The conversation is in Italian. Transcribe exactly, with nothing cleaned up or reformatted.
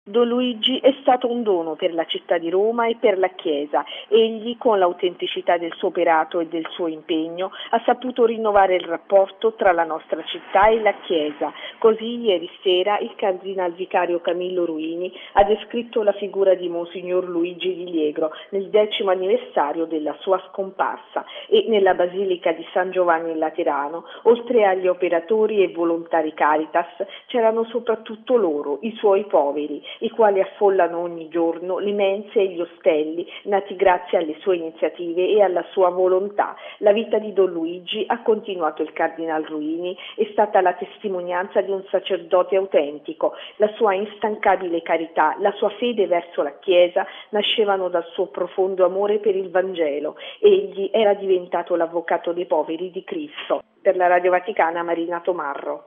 Don Luigi è stato un dono per la città di Roma e per la Chiesa. Egli, con l'autenticità del suo operato e del suo impegno, ha saputo rinnovare il rapporto tra la nostra città e la Chiesa. Così ieri sera il cardinal vicario Camillo Ruini ha descritto la figura di Monsignor Luigi Di Liegro nel decimo anniversario della sua scomparsa e nella Basilica di San Giovanni in Laterano, oltre agli operatori e volontari Caritas, c'erano soprattutto loro, i suoi poveri, i quali affollano ogni giorno le mense e gli ostelli, nati grazie alle sue iniziative e alla sua volontà. La vita di Don Luigi, ha continuato il cardinal Ruini, è stata la testimonianza di un sacerdote autentico. La sua instancabile carità, la sua fede verso la Chiesa nascevano dal suo profondo amore per il Vangelo. Egli era diventato l'avvocato dei poveri di Cristo. Per la Radio Vaticana, Marina Tomarro.